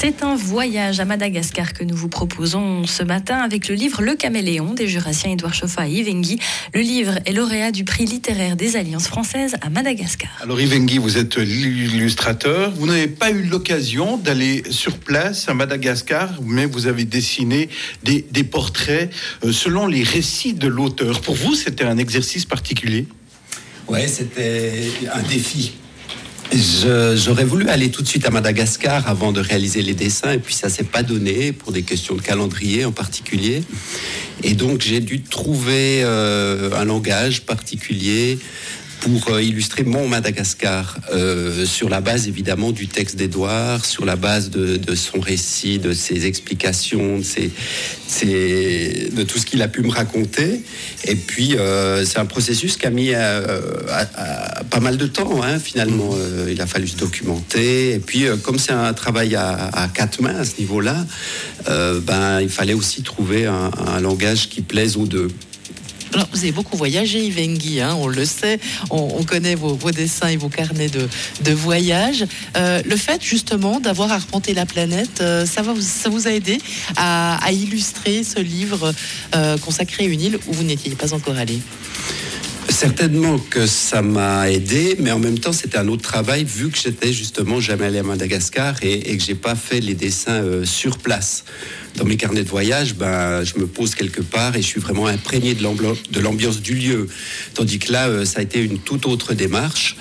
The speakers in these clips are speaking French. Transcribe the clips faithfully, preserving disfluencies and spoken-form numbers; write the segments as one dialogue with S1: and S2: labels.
S1: C'est un voyage à Madagascar que nous vous proposons ce matin avec le livre Le Caméléon des Jurassiens Édouard Choffa et Yves Enguy. Le livre est lauréat du prix littéraire des Alliances françaises à Madagascar.
S2: Alors Yves Enguy, vous êtes l'illustrateur. Vous n'avez pas eu l'occasion d'aller sur place à Madagascar, mais vous avez dessiné des, des portraits selon les récits de l'auteur. Pour vous, c'était un exercice particulier ?
S3: Ouais, c'était un défi. Je, j'aurais voulu aller tout de suite à Madagascar avant de réaliser les dessins, et puis ça s'est pas donné pour des questions de calendrier en particulier. Et donc j'ai dû trouver euh, un langage particulier pour euh, illustrer mon Madagascar, euh, sur la base évidemment du texte d'Édouard, sur la base de, de son récit, de ses explications, de, ses, ses, de tout ce qu'il a pu me raconter. Et puis euh, c'est un processus qui a mis euh, à, à, pas mal de temps, hein, finalement. Euh, il a fallu se documenter. Et puis euh, comme c'est un travail à, à quatre mains à ce niveau-là, euh, ben, il fallait aussi trouver un, un langage qui plaise aux deux.
S4: Alors, vous avez beaucoup voyagé, Yves Enguy, hein, on le sait, on, on connaît vos, vos dessins et vos carnets de, de voyage. Euh, le fait, justement, d'avoir arpenté la planète, euh, ça, va, ça vous a aidé à, à illustrer ce livre euh, consacré à une île où vous n'étiez pas encore allé ?
S3: Certainement que ça m'a aidé, mais en même temps, c'était un autre travail, vu que j'étais justement jamais allé à Madagascar et, et que j'ai pas fait les dessins euh, sur place. Dans mes carnets de voyage, ben, je me pose quelque part et je suis vraiment imprégné de l'ambiance, de l'ambiance du lieu. Tandis que là, euh, ça a été une toute autre démarche.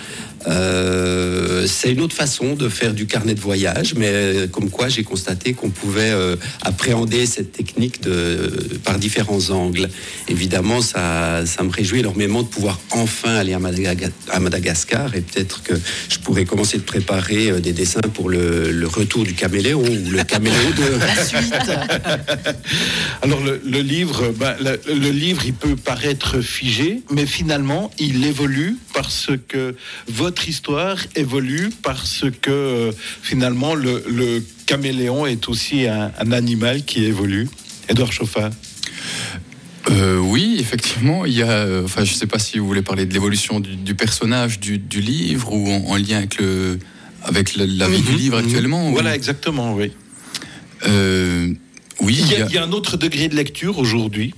S3: Euh, c'est une autre façon de faire du carnet de voyage, mais euh, comme quoi j'ai constaté qu'on pouvait euh, appréhender cette technique de, par différents angles. Évidemment, ça, ça me réjouit énormément de pouvoir enfin aller à, Madaga- à Madagascar, et peut-être que je pourrais commencer de préparer euh, des dessins pour le, le retour du caméléon ou le caméléon de
S4: la suite.
S2: Alors le, le livre, ben, le, le livre, il peut paraître figé, mais finalement, il évolue parce que votre Votre histoire évolue parce que euh, finalement le, le caméléon est aussi un, un animal qui évolue. Édouard Choffa.
S5: Euh, oui, effectivement, il y a. Enfin, je ne sais pas si vous voulez parler de l'évolution du, du personnage du, du livre ou en, en lien avec le avec la, la vie mmh, du livre mmh. actuellement.
S2: Voilà,
S5: ou...
S2: exactement, oui.
S5: Euh, oui.
S2: Il y, a,
S5: il, y a...
S2: il y a un autre degré de lecture aujourd'hui.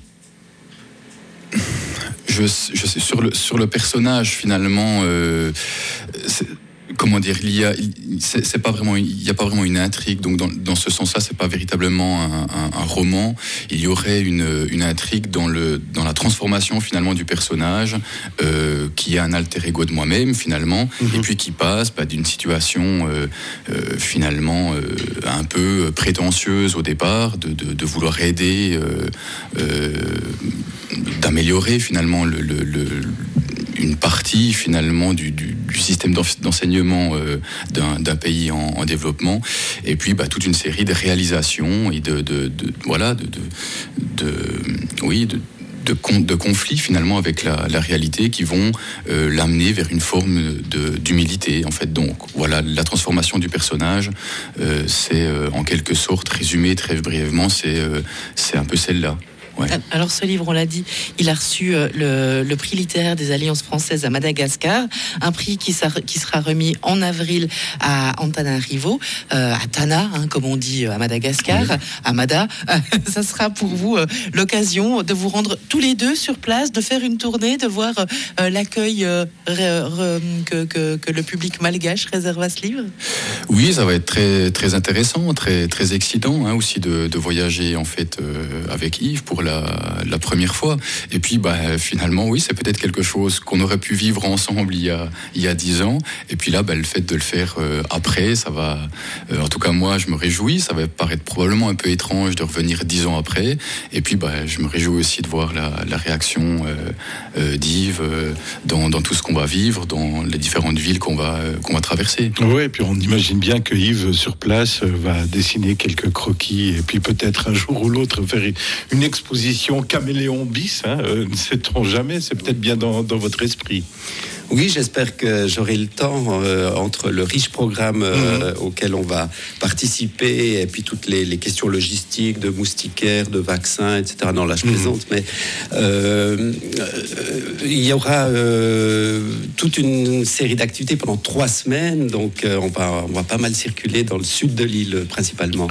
S5: Je, je sais, sur le, sur le personnage, finalement, euh, comment dire, il y a, c'est, c'est pas vraiment, il n'y a pas vraiment une intrigue, donc dans, dans ce sens-là, c'est pas véritablement un, un, un roman. Il y aurait une, une intrigue dans, le, dans la transformation, finalement, du personnage, euh, qui est un alter ego de moi-même, finalement, mm-hmm. et puis qui passe bah, d'une situation, euh, euh, finalement, euh, un peu prétentieuse au départ, de, de, de vouloir aider, euh, euh, d'améliorer finalement le, le, le, une partie finalement du, du, du système d'enseignement euh, d'un, d'un pays en, en développement, et puis bah, toute une série de réalisations et de, de, de voilà de, de, de oui de De, con, de conflits finalement avec la, la réalité qui vont euh, l'amener vers une forme de, d'humilité en fait. Donc voilà, la transformation du personnage, euh, c'est euh, en quelque sorte, résumé très brièvement, c'est, euh, c'est un peu celle-là. Ouais.
S4: Alors ce livre, on l'a dit, il a reçu le, le prix littéraire des Alliances françaises à Madagascar, un prix qui, sa, qui sera remis en avril à Antananarivo, euh, à Tana, hein, comme on dit à Madagascar, oui. à Mada. Ça sera pour vous euh, l'occasion de vous rendre tous les deux sur place, de faire une tournée, de voir euh, l'accueil euh, re, re, que, que, que le public malgache réserve à ce livre.
S5: Oui, ça va être très, très intéressant, très, très excitant hein, aussi de, de voyager en fait euh, avec Yves pour La, la première fois. Et puis bah, finalement oui, c'est peut-être quelque chose qu'on aurait pu vivre ensemble il y a, il y a dix ans, et puis là bah, le fait de le faire euh, après, ça va euh, en tout cas moi je me réjouis. Ça va paraître probablement un peu étrange de revenir dix ans après, et puis bah, je me réjouis aussi de voir la, la réaction euh, euh, d'Yves euh, dans, dans tout ce qu'on va vivre, dans les différentes villes qu'on va, euh, qu'on va traverser.
S2: Oui, et puis on imagine bien que Yves sur place va dessiner quelques croquis, et puis peut-être un jour ou l'autre faire une exposition exposition Caméléon bis, hein, euh, ne sait-on jamais, c'est peut-être bien dans, dans votre esprit.
S3: Oui, j'espère que j'aurai le temps euh, entre le riche programme euh, mmh. auquel on va participer et puis toutes les, les questions logistiques de moustiquaires, de vaccins, et cetera. Non, là, je plaisante, mmh. mais euh, euh, il y aura euh, toute une série d'activités pendant trois semaines, donc euh, on va on va pas mal circuler dans le sud de l'île principalement.